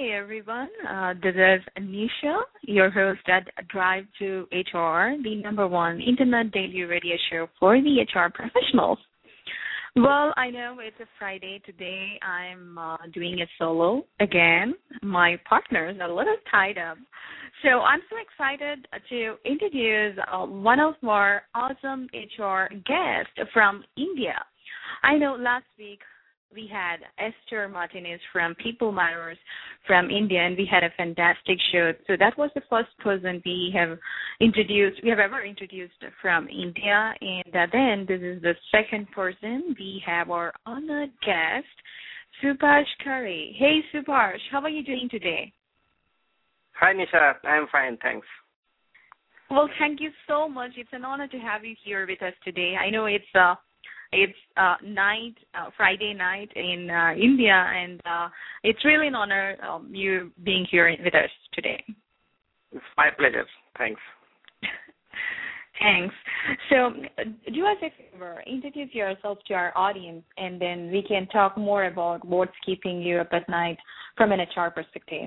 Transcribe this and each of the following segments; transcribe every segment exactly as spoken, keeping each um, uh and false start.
Hey everyone, uh, this is Anisha, your host at Drive to H R, the number one internet daily radio show for the H R professionals. Well, I know it's a Friday today. I'm uh, doing a solo again. My partner's a little tied up. So I'm so excited to introduce uh, one of our awesome H R guests from India. I know last week we had Esther Martinez from People Matters from India, and we had a fantastic show. So that was the first person we have introduced, we have ever introduced from India. And uh, then this is the second person. We have our honored guest, Subhash Khare. Hey, Subhash, how are you doing today? Hi, Nisha. I'm fine, thanks. Well, thank you so much. It's an honor to have you here with us today. I know it's uh, It's uh, night, uh, Friday night in uh, India, and uh, it's really an honor um, you being here with us today. It's my pleasure. Thanks. Thanks. So uh, do us a favor, introduce yourself to our audience, and then we can talk more about what's keeping you up at night from an H R perspective.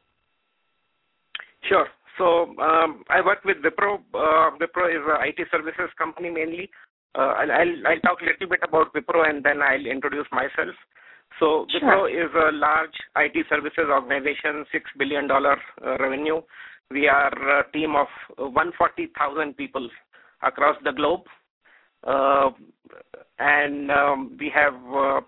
Sure. So um, I work with Wipro. Uh, Wipro is an I T services company mainly. Uh, I'll, I'll, I'll talk a little bit about Wipro and then I'll introduce myself. So Sure. Wipro is a large I T services organization, six billion dollars uh, revenue. We are a team of one hundred forty thousand people across the globe. Uh, and um, we have uh,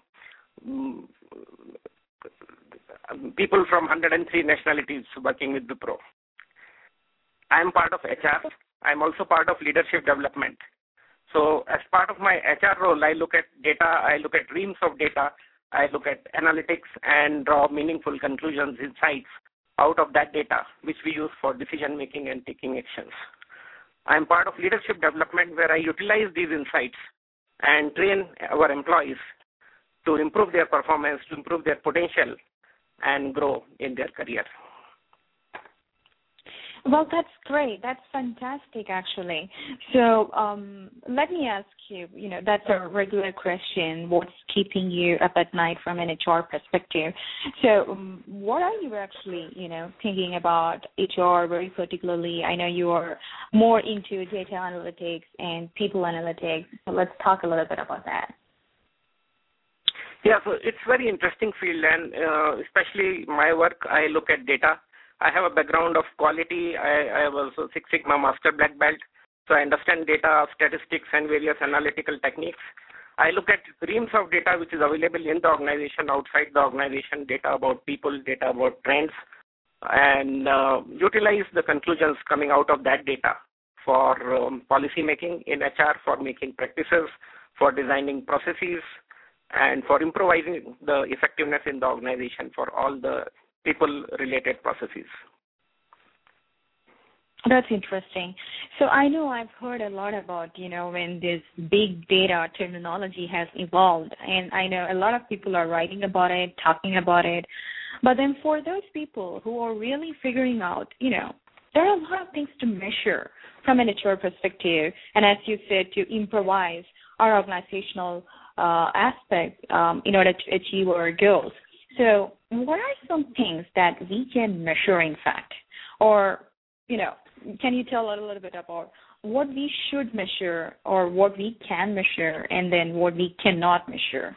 people from one hundred three nationalities working with Wipro. I'm part of H R. I'm also part of leadership development. So as part of my H R role, I look at data, I look at reams of data, I look at analytics and draw meaningful conclusions, insights out of that data, which we use for decision-making and taking actions. I'm part of leadership development where I utilize these insights and train our employees to improve their performance, to improve their potential, and grow in their career. Well, that's great. That's fantastic, actually. So um, let me ask you, you know, that's a regular question, what's keeping you up at night from an H R perspective? So um, what are you actually, you know, thinking about H R very particularly? I know you are more into data analytics and people analytics, so let's talk a little bit about that. Yeah, so it's very interesting field, and uh, especially my work, I look at data. I have a background of quality. I, I have also Six Sigma Master Black Belt, so I understand data, statistics, and various analytical techniques. I look at reams of data which is available in the organization, outside the organization, data about people, data about trends, and uh, utilize the conclusions coming out of that data for um, policy making in H R, for making practices, for designing processes, and for improvising the effectiveness in the organization for all the people-related processes. That's interesting. So I know I've heard a lot about, you know, when this big data terminology has evolved, and I know a lot of people are writing about it, talking about it, but then for those people who are really figuring out, you know, there are a lot of things to measure from an H R perspective, and as you said, to improvise our organizational uh, aspect um, in order to achieve our goals. So what are some things that we can measure, in fact? Or, you know, can you tell a little bit about what we should measure or what we can measure and then what we cannot measure?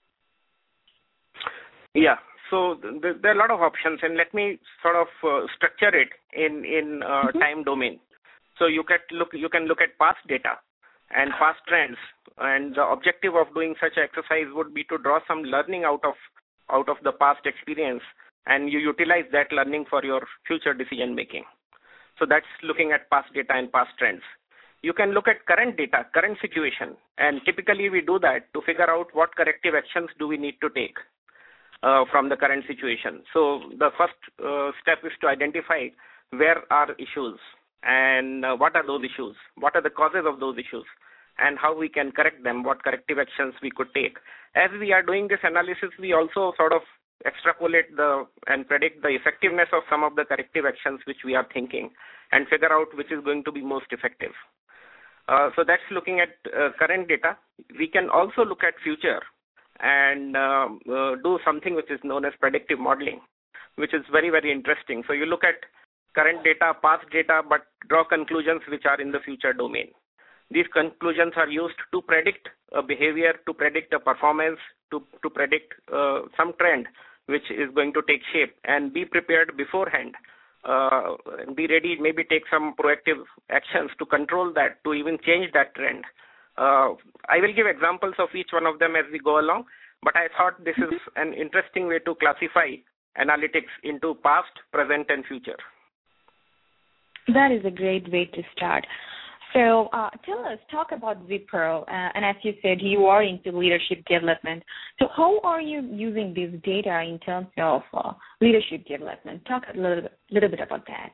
Yeah, so th- there are a lot of options, and let me sort of uh, structure it in, in uh, mm-hmm. time domain. So you can look you can look at past data and past trends, and the objective of doing such an exercise would be to draw some learning out of out of the past experience, and you utilize that learning for your future decision making. So that's looking at past data and past trends. You can look at current data, current situation, and typically we do that to figure out what corrective actions do we need to take uh, from the current situation. So the first uh, step is to identify where are issues and uh, what are those issues, what are the causes of those issues, and how we can correct them, what corrective actions we could take. As we are doing this analysis, we also sort of extrapolate the and predict the effectiveness of some of the corrective actions which we are thinking and figure out which is going to be most effective. Uh, so that's looking at uh, current data. We can also look at future and uh, uh, do something which is known as predictive modeling. which is very, very interesting. So you look at current data, past data, but draw conclusions which are in the future domain. These conclusions are used to predict a behavior, to predict a performance, to, to predict uh, some trend which is going to take shape, and be prepared beforehand. Uh, be ready, maybe take some proactive actions to control that, to even change that trend. Uh, I will give examples of each one of them as we go along, but I thought this is an interesting way to classify analytics into past, present, and future. That is a great way to start. So uh, tell us, talk about Wipro, uh, and as you said, you are into leadership development. So how are you using this data in terms of uh, leadership development? Talk a little, little bit about that.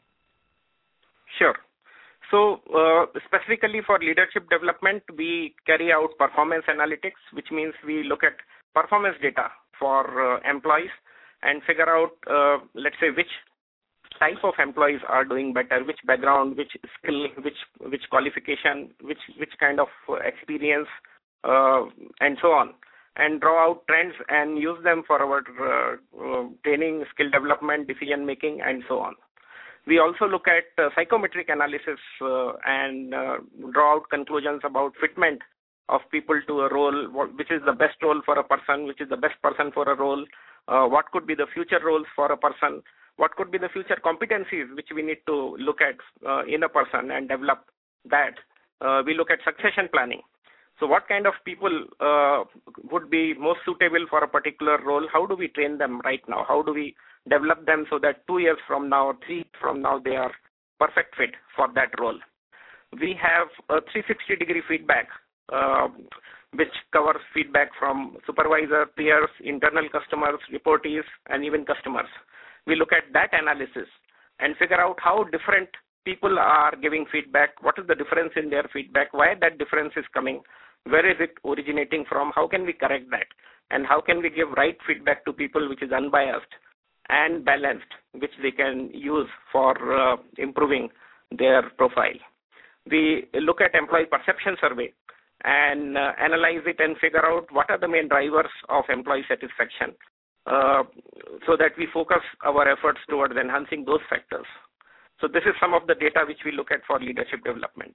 Sure. So uh, specifically for leadership development, we carry out performance analytics, which means we look at performance data for uh, employees and figure out, uh, let's say, which type of employees are doing better, which background, which skill, which which qualification, which which kind of experience, uh, and so on, and draw out trends and use them for our uh, uh, training, skill development, decision making, and so on. We also look at uh, psychometric analysis uh, and uh, draw out conclusions about fitment of people to a role, which is the best role for a person, which is the best person for a role, uh, what could be the future roles for a person, what could be the future competencies which we need to look at uh, in a person and develop that. Uh, we look at succession planning. So what kind of people uh, would be most suitable for a particular role? How do we train them right now? How do we develop them so that two years from now, or three years from now, they are perfect fit for that role? We have a three sixty degree feedback, uh, which covers feedback from supervisor, peers, internal customers, reportees, and even customers. We look at that analysis and figure out how different people are giving feedback, what is the difference in their feedback, why that difference is coming, where is it originating from, how can we correct that, and how can we give right feedback to people which is unbiased and balanced, which they can use for uh, improving their profile. We look at employee perception survey and uh, analyze it and figure out what are the main drivers of employee satisfaction, uh, so that we focus our efforts towards enhancing those factors. So this is some of the data which we look at for leadership development.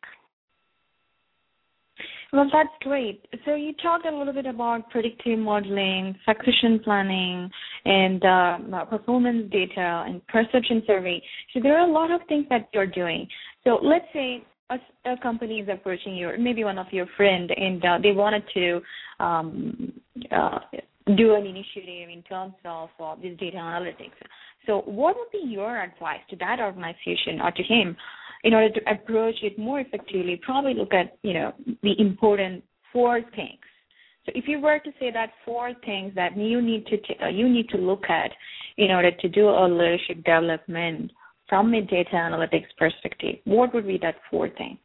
Well, that's great. So you talked a little bit about predictive modeling, succession planning, and uh, performance data and perception survey. So there are a lot of things that you're doing. So let's say a, a company is approaching you, or maybe one of your friends, and uh, they wanted to um, uh, do an initiative in terms of uh, this data analytics. So what would be your advice to that organization or to him in order to approach it more effectively? Probably look at, you know, the important four things. So if you were to say that four things that you need to t- uh, you need to look at in order to do a leadership development from a data analytics perspective, what would be that four things?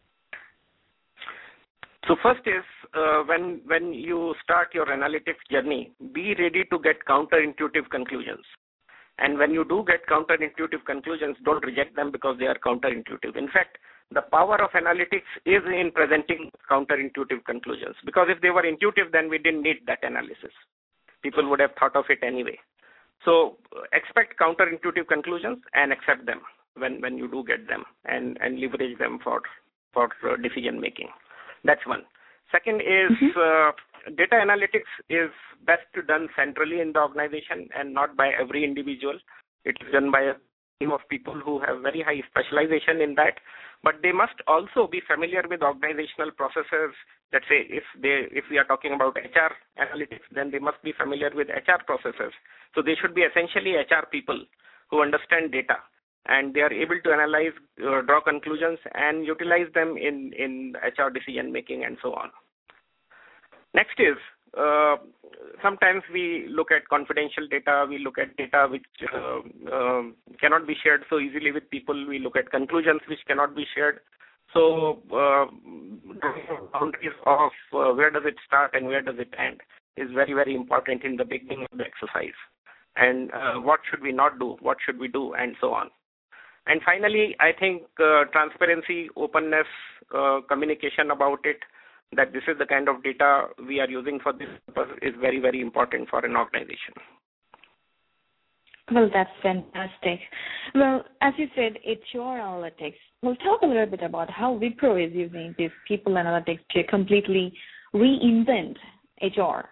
So first is uh, when when you start your analytics journey, be ready to get counterintuitive conclusions. And when you do get counterintuitive conclusions, don't reject them because they are counterintuitive. In fact, the power of analytics is in presenting counterintuitive conclusions, because if they were intuitive, then we didn't need that analysis. People would have thought of it anyway. So expect counterintuitive conclusions and accept them when, when you do get them, and, and leverage them for, for decision making. That's one. Second is mm-hmm. uh, data analytics is best done centrally in the organization and not by every individual. It is done by a team of people who have very high specialization in that, but they must also be familiar with organizational processes. Let's say if they if we are talking about H R analytics, then they must be familiar with H R processes. So they should be essentially H R people who understand data, and they are able to analyze, uh, draw conclusions, and utilize them in, in H R decision making and so on. Next is, uh, sometimes we look at confidential data, we look at data which uh, uh, cannot be shared so easily with people, we look at conclusions which cannot be shared. So uh, boundaries of uh, where does it start and where does it end is very, very important in the beginning of the exercise. And uh, what should we not do, what should we do, and so on. And finally, I think uh, transparency, openness, uh, communication about it, that this is the kind of data we are using for this purpose, is very, very important for an organization. Well, that's fantastic. Well, as you said, H R analytics. We'll talk a little bit about how Wipro is using these people analytics to completely reinvent H R.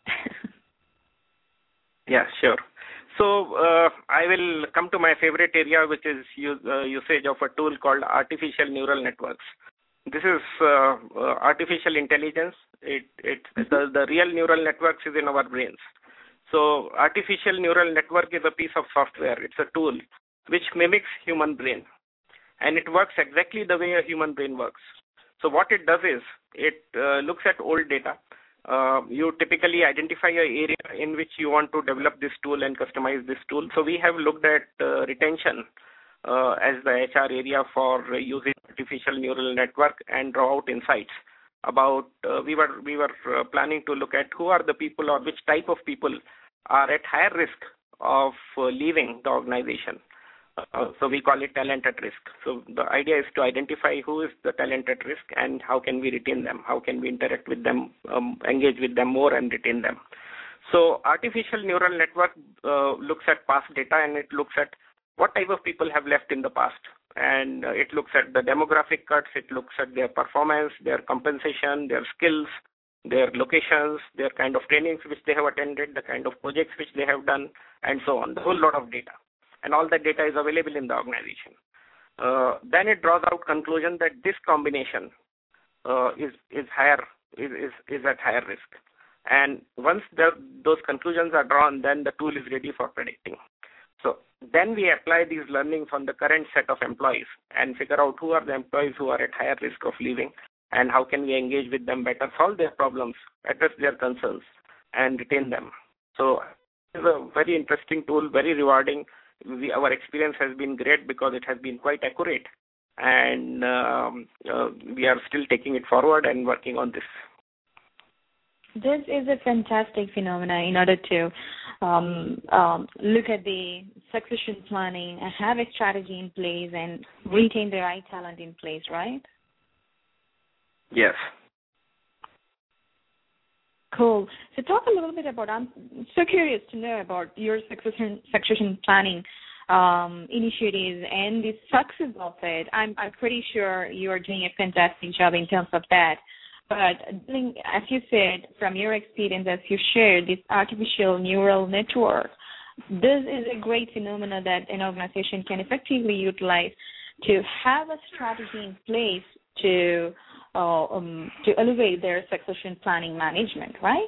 Yeah, sure. So uh, I will come to my favorite area, which is use, uh, usage of a tool called artificial neural networks. This is uh, uh, artificial intelligence. It, it mm-hmm. the, the real neural networks is in our brains. So artificial neural network is a piece of software. It's a tool which mimics human brain, and it works exactly the way a human brain works. So what it does is it uh, looks at old data. Uh, you typically identify an area in which you want to develop this tool and customize this tool. So we have looked at uh, retention uh, as the H R area for uh, using artificial neural network and draw out insights about. Uh, we were we were uh, planning to look at who are the people or which type of people are at higher risk of uh, leaving the organization. Uh, so we call it talent at risk. So the idea is to identify who is the talent at risk and how can we retain them, how can we interact with them, um, engage with them more and retain them. So artificial neural network uh, looks at past data, and it looks at what type of people have left in the past. And uh, it looks at the demographic cuts, it looks at their performance, their compensation, their skills, their locations, their kind of trainings which they have attended, the kind of projects which they have done, and so on, the whole lot of data. And all that data is available in the organization. Uh, then it draws out conclusion that this combination uh, is is higher is, is is at higher risk. And once the, those conclusions are drawn, then the tool is ready for predicting. So then we apply these learnings on the current set of employees and figure out who are the employees who are at higher risk of leaving, and how can we engage with them better, solve their problems, address their concerns, and retain them. So it's a very interesting tool, very rewarding. We, our experience has been great because it has been quite accurate, and um, uh, we are still taking it forward and working on this. This is a fantastic phenomenon in order to um, um, look at the succession planning and have a strategy in place and retain the right talent in place, right? Yes. Cool. So talk a little bit about, I'm so curious to know about your succession, succession planning um, initiatives and the success of it. I'm, I'm pretty sure you are doing a fantastic job in terms of that. But as you said, from your experience, as you shared, this artificial neural network, this is a great phenomenon that an organization can effectively utilize to have a strategy in place to Uh, um, to elevate their succession planning management, right?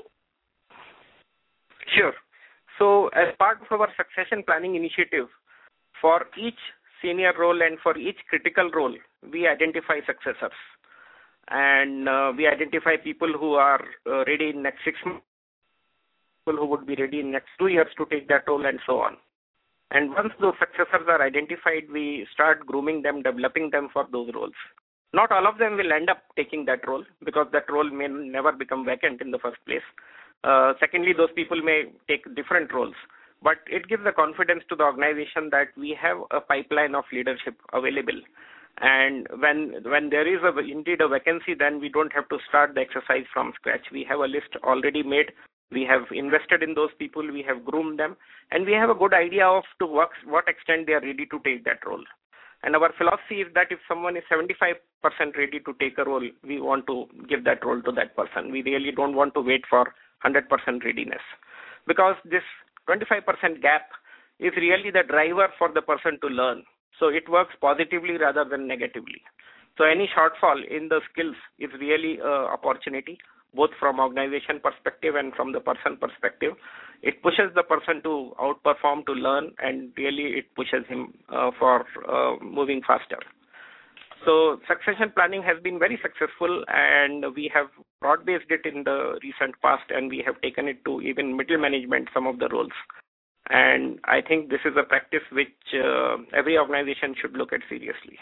Sure. So as part of our succession planning initiative, for each senior role and for each critical role, we identify successors. And uh, we identify people who are uh, ready in next six months, people who would be ready in next two years to take that role, and so on. And once those successors are identified, we start grooming them, developing them for those roles. Not all of them will end up taking that role because that role may never become vacant in the first place. Uh, secondly, those people may take different roles. But it gives the confidence to the organization that we have a pipeline of leadership available. And when when there is a, indeed a vacancy, then we don't have to start the exercise from scratch. We have a list already made. We have invested in those people. We have groomed them. And we have a good idea of to what, what extent they are ready to take that role. And our philosophy is that if someone is seventy-five percent ready to take a role, we want to give that role to that person. We really don't want to wait for one hundred percent readiness, because this twenty-five percent gap is really the driver for the person to learn. So it works positively rather than negatively. So any shortfall in the skills is really an opportunity, both from organization perspective and from the person perspective. It pushes the person to outperform, to learn, and really it pushes him uh, for uh, moving faster. So succession planning has been very successful, and we have broad-based it in the recent past, and we have taken it to even middle management, some of the roles. And I think this is a practice which uh, every organization should look at seriously.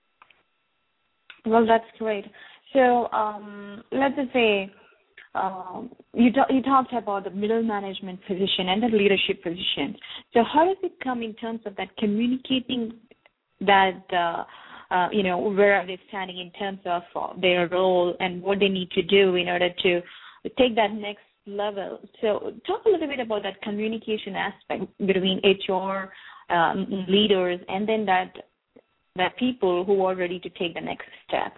Well, that's great. So um, let's just say um, you, t- you talked about the middle management position and the leadership position. So how does it come in terms of that communicating that, uh, uh, you know, where are they standing in terms of uh, their role and what they need to do in order to take that next level. So talk a little bit about that communication aspect between H R um, leaders and then that that people who are ready to take the next step.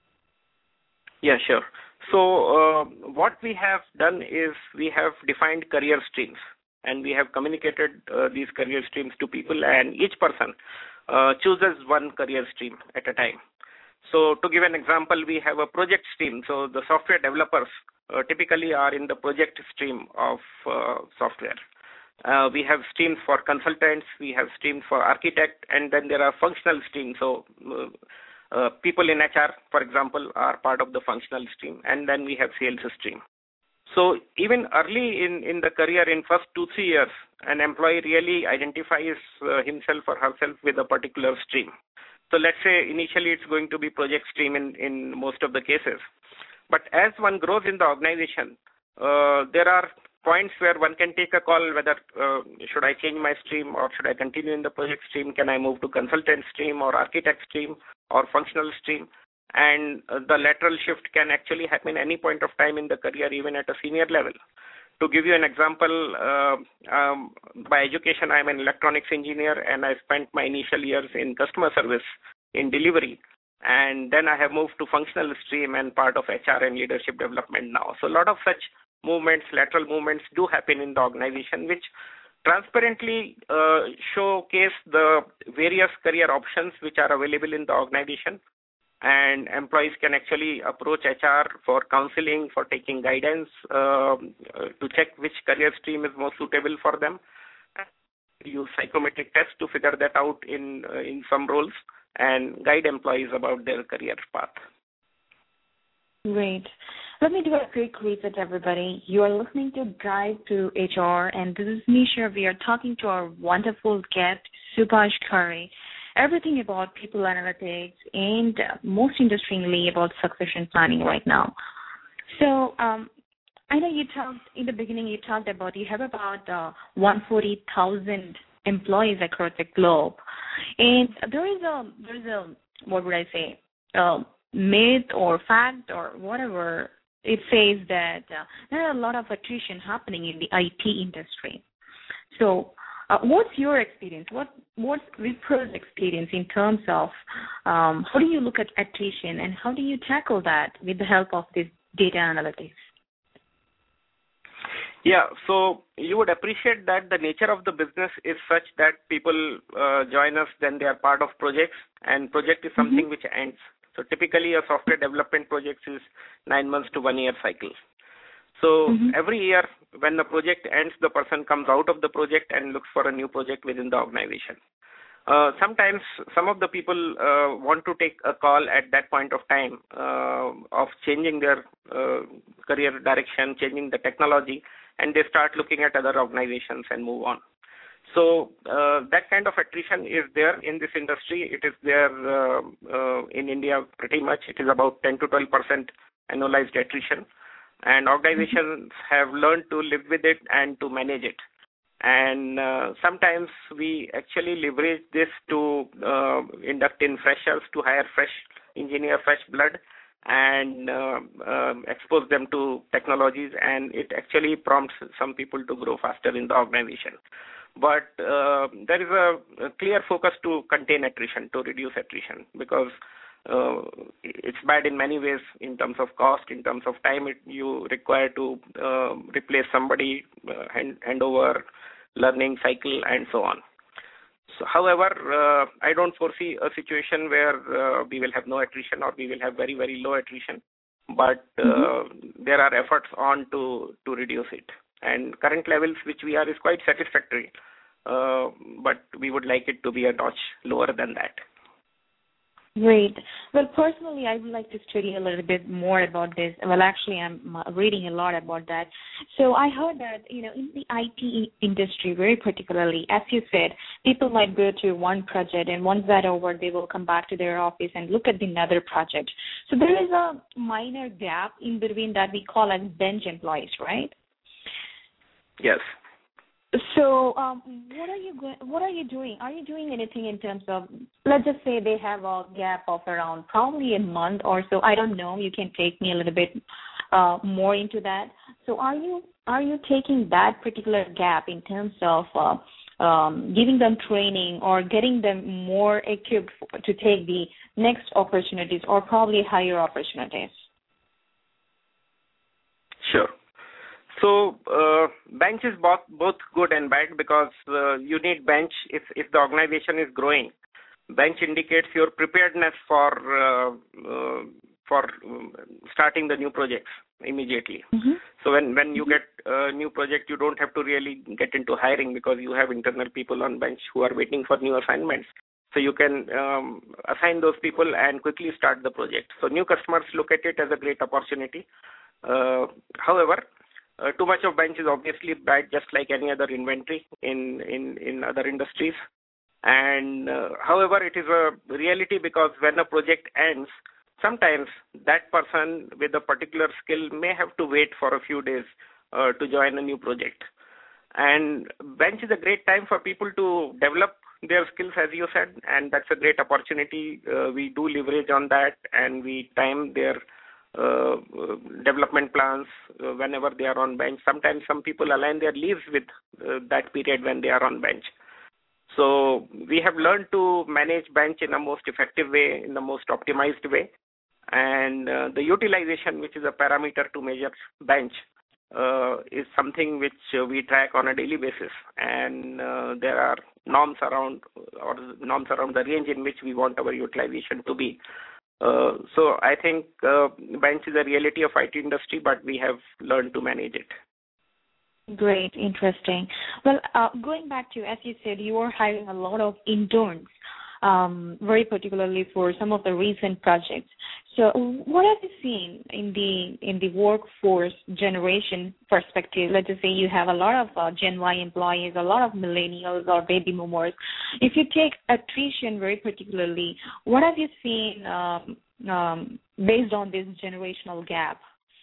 Yeah, sure. So uh, what we have done is we have defined career streams, and we have communicated uh, these career streams to people, and each person uh, chooses one career stream at a time. So to give an example, we have a project stream. So the software developers uh, typically are in the project stream of uh, software. Uh, we have streams for consultants, we have streams for architect, and then there are functional streams. So uh, uh, people in H R, for example, are part of the functional stream, and then we have sales stream. So even early in, in the career, in first two, three years, an employee really identifies uh, himself or herself with a particular stream. So let's say initially it's going to be project stream in, in most of the cases. But as one grows in the organization, uh, there are points where one can take a call whether uh, should I change my stream or should I continue in the project stream? Can I move to consultant stream or architect stream or functional stream? And uh, the lateral shift can actually happen any point of time in the career, even at a senior level. To give you an example, uh, um, by education, I'm an electronics engineer, and I spent my initial years in customer service, in delivery. And then I have moved to functional stream and part of H R and leadership development now. So a lot of such movements, lateral movements do happen in the organization, which transparently uh, showcase the various career options which are available in the organization. And employees can actually approach H R for counseling, for taking guidance, uh, to check which career stream is most suitable for them. Use psychometric tests to figure that out in uh, in some roles and guide employees about their career path. Great. Let me do a quick reset, everybody. You are listening to Drive to H R, and this is Nisha. We are talking to our wonderful guest, Subhash Khare. Everything about people analytics and uh, most interestingly about succession planning right now. So um, I know you talked in the beginning, you talked about you have about uh, one hundred forty thousand employees across the globe. And there is a, there is a, what would I say, a myth or fact or whatever. It says that uh, there are a lot of attrition happening in the I T industry. So Uh, what's your experience? What What's Wipro's experience in terms of um, how do you look at attrition and how do you tackle that with the help of this data analytics? Yeah, so you would appreciate that the nature of the business is such that people uh, join us, then they are part of projects, and project is something mm-hmm. which ends. So typically a software development project is nine months to one year cycle. So mm-hmm. every year when the project ends, the person comes out of the project and looks for a new project within the organization. Uh, sometimes some of the people uh, want to take a call at that point of time uh, of changing their uh, career direction, changing the technology, and they start looking at other organizations and move on. So uh, that kind of attrition is there in this industry. It is there uh, uh, in India pretty much. It is about ten to twelve percent annualized attrition. And organizations have learned to live with it and to manage it. And uh, sometimes we actually leverage this to uh, induct in freshers, to hire fresh engineer, fresh blood, and uh, uh, expose them to technologies. And it actually prompts some people to grow faster in the organization. But uh, there is a, a clear focus to contain attrition, to reduce attrition, because Uh, it's bad in many ways in terms of cost, in terms of time it, you require to uh, replace somebody, uh, hand, hand over learning cycle, and so on. So, however, uh, I don't foresee a situation where uh, we will have no attrition or we will have very, very low attrition. But uh, mm-hmm. there are efforts on to, to reduce it. And current levels which we are is quite satisfactory. Uh, but we would like it to be a notch lower than that. Great. Well, personally, I would like to study a little bit more about this. Well, actually, I'm reading a lot about that. So I heard that, you know, in the I T industry, very particularly, as you said, people might go to one project, and once that's over, they will come back to their office and look at another project. So there is a minor gap in between that we call as bench employees, right? Yes. So, um, what are you go- what are you doing? Are you doing anything in terms of, let's just say they have a gap of around probably a month or so? I don't know. You can take me a little bit uh, more into that. So are you are you taking that particular gap in terms of uh, um, giving them training or getting them more equipped for, to take the next opportunities or probably higher opportunities? Sure. So uh, bench is both both good and bad because uh, you need bench if if the organization is growing. Bench indicates your preparedness for uh, uh, for um, starting the new projects immediately. Mm-hmm. So when when you get a new project, you don't have to really get into hiring because you have internal people on bench who are waiting for new assignments. So you can um, assign those people and quickly start the project. So new customers look at it as a great opportunity. Uh, however, uh, too much of bench is obviously bad, just like any other inventory in in in other industries. And uh, however, it is a reality because when a project ends, sometimes that person with a particular skill may have to wait for a few days uh, to join a new project. And bench is a great time for people to develop their skills, as you said, and that's a great opportunity. Uh, we do leverage on that, and we time their uh, development plans uh, whenever they are on bench. Sometimes some people align their leaves with uh, that period when they are on bench. So we have learned to manage bench in a most effective way, in the most optimized way. And uh, the utilization, which is a parameter to measure bench, uh, is something which uh, we track on a daily basis. And uh, there are norms around or norms around the range in which we want our utilization to be. Uh, so I think uh, bench is a reality of I T industry, but we have learned to manage it. Great, interesting. Well, uh, going back to, as you said, you are hiring a lot of interns, um, very particularly for some of the recent projects. So, what have you seen in the in the workforce generation perspective? Let's just say you have a lot of uh, Gen Y employees, a lot of millennials or baby boomers. If you take attrition very particularly, what have you seen um, um, based on this generational gap?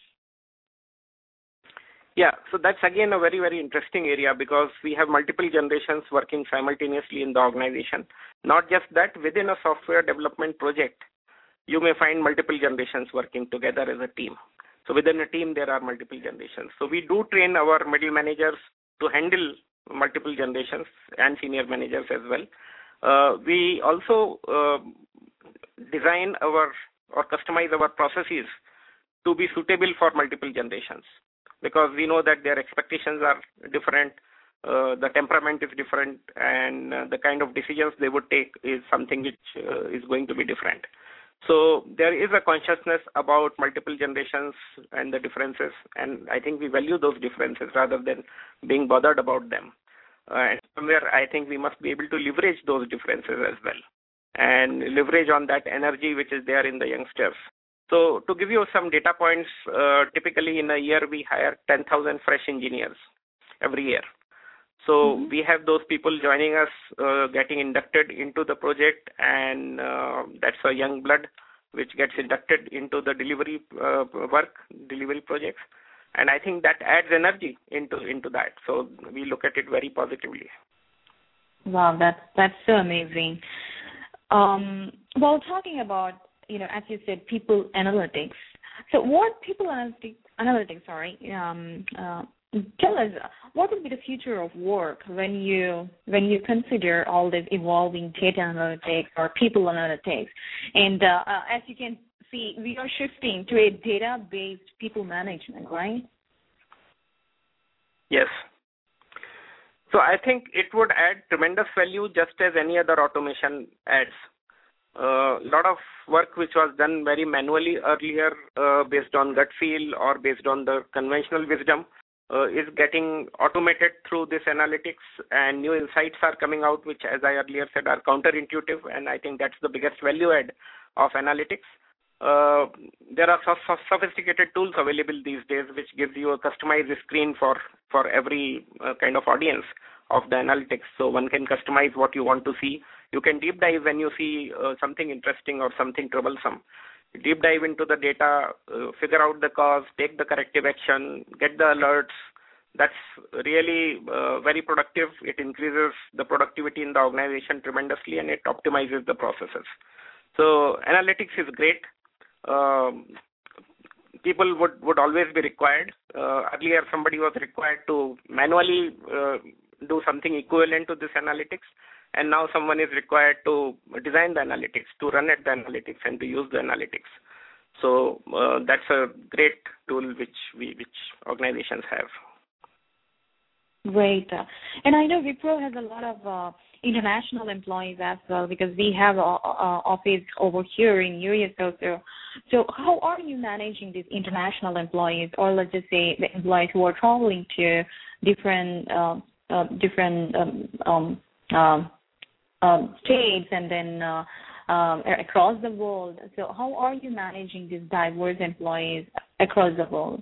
Yeah, so that's again a very, very interesting area because we have multiple generations working simultaneously in the organization. Not just that, within a software development project, you may find multiple generations working together as a team. So within a team, there are multiple generations. So we do train our middle managers to handle multiple generations and senior managers as well. Uh, we also uh, design our or customize our processes to be suitable for multiple generations, because we know that their expectations are different, uh, the temperament is different, and uh, the kind of decisions they would take is something which uh, is going to be different. So there is a consciousness about multiple generations and the differences, and I think we value those differences rather than being bothered about them. Uh, and somewhere I think we must be able to leverage those differences as well and leverage on that energy which is there in the youngsters. So to give you some data points, uh, typically in a year we hire ten thousand fresh engineers every year. So mm-hmm. we have those people joining us, uh, getting inducted into the project, and uh, that's a young blood which gets inducted into the delivery uh, work, delivery projects. And I think that adds energy into, into that. So we look at it very positively. Wow, that's, that's so amazing. Um, well, talking about, you know, as you said, people analytics. So what people analytics, analytics sorry, um, uh, tell us, what will be the future of work when you when you consider all this evolving data analytics or people analytics? And uh, uh, as you can see, we are shifting to a data-based people management, right? Yes. So I think it would add tremendous value just as any other automation adds. A uh, lot of work which was done very manually earlier uh, based on gut feel or based on the conventional wisdom uh, is getting automated through this analytics, and new insights are coming out which, as I earlier said, are counterintuitive, and I think that's the biggest value add of analytics. Uh, there are so- so sophisticated tools available these days which gives you a customized screen for, for every uh, kind of audience of the analytics. So one can customize what you want to see. You can deep dive when you see uh, something interesting or something troublesome. Deep dive into the data, uh, figure out the cause, take the corrective action, get the alerts. That's really uh, very productive. It increases the productivity in the organization tremendously, and it optimizes the processes. So analytics is great. Um, people would, would always be required. Uh, earlier, somebody was required to manually uh, do something equivalent to this analytics, and now someone is required to design the analytics, to run at the analytics, and to use the analytics. So uh, that's a great tool which we which organizations have. Great. Uh, and I know Wipro has a lot of uh, international employees as well, because we have an office over here in U S also. So how are you managing these international employees, or let's just say the employees who are traveling to different uh, uh, different um, um, um, um, states and then uh, um, across the world? So how are you managing these diverse employees across the world?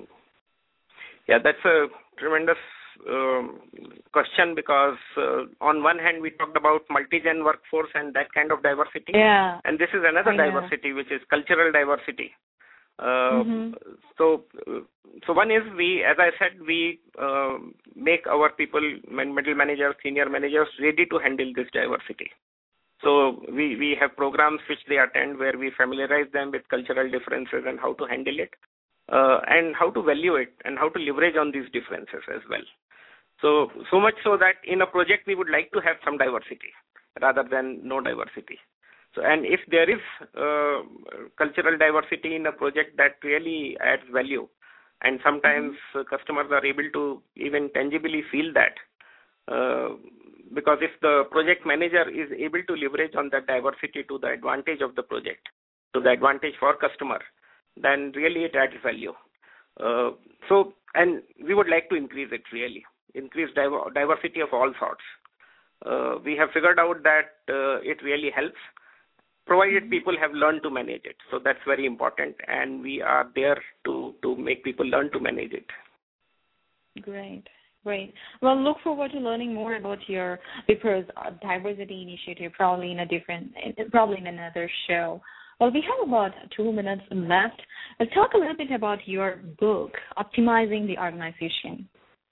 Yeah, that's a tremendous um, question, because uh, on one hand we talked about multi-gen workforce and that kind of diversity, yeah, and this is another diversity, which is cultural diversity. Uh, mm-hmm. So, so one is we, as I said, we uh, make our people, middle managers, senior managers, ready to handle this diversity. So we, we have programs which they attend where we familiarize them with cultural differences and how to handle it, uh, and how to value it and how to leverage on these differences as well. So, so much so that in a project we would like to have some diversity rather than no diversity. So, and if there is uh, cultural diversity in a project, that really adds value. And sometimes mm-hmm. uh, customers are able to even tangibly feel that. Uh, because if the project manager is able to leverage on that diversity to the advantage of the project, to the advantage for customer, then really it adds value. Uh, so, and we would like to increase it really, increase div- diversity of all sorts. Uh, we have figured out that uh, it really helps, provided people have learned to manage it. So that's very important, and we are there to, to make people learn to manage it. Great. Great. Well, look forward to learning more about your Wipro's diversity initiative, probably in a different, probably in another show. Well, we have about two minutes left. Let's talk a little bit about your book, Optimizing the Organization.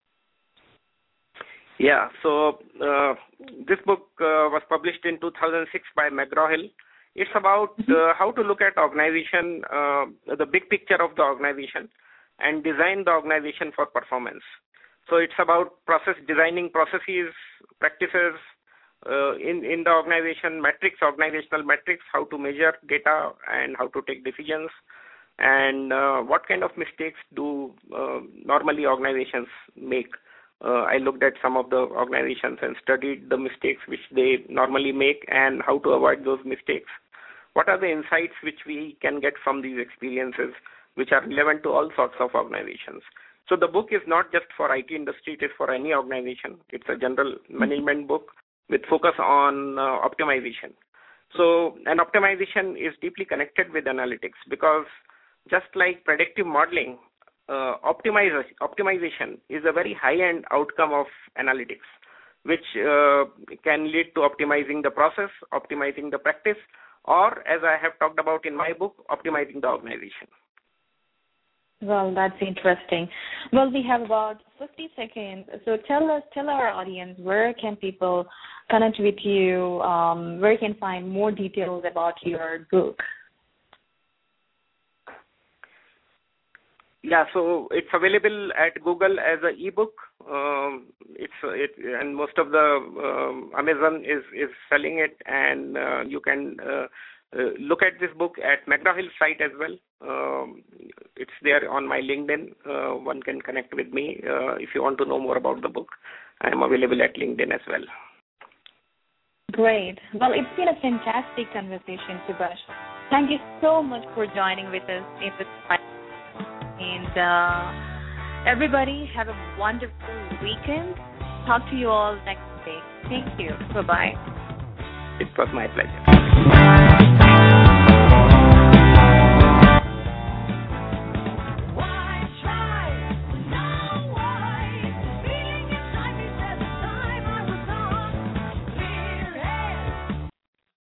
Yeah. So uh, this book uh, was published in two thousand six by McGraw-Hill. It's about uh, how to look at organization, uh, the big picture of the organization, and design the organization for performance. So it's about process designing processes, practices uh, in, in the organization, metrics, organizational metrics, how to measure data and how to take decisions, and uh, what kind of mistakes do uh, normally organizations make. Uh, I looked at some of the organizations and studied the mistakes which they normally make and how to avoid those mistakes. What are the insights which we can get from these experiences which are relevant to all sorts of organizations? So the book is not just for I T industry, it is for any organization. It's a general management book with focus on uh, optimization. So an optimization is deeply connected with analytics, because just like predictive modeling, uh, optimize, optimization is a very high-end outcome of analytics, which uh, can lead to optimizing the process, optimizing the practice, or as I have talked about in my book, optimizing the organization. Well, that's interesting. Well, we have about fifty seconds. So tell us, tell our audience, where can people connect with you? Um, where can find more details about your book? Yeah, so it's available at Google as an ebook. Um, it's it, and most of the um, Amazon is is selling it, and uh, you can uh, uh, look at this book at McGraw-Hill site as well. Um, it's there on my LinkedIn. Uh, one can connect with me uh, if you want to know more about the book. I am available at LinkedIn as well. Great. Well, it's been a fantastic conversation, Subhash. Thank you so much for joining with us in this time. And uh, everybody, have a wonderful weekend. Talk to you all next day. Thank you. Bye-bye. It was my pleasure.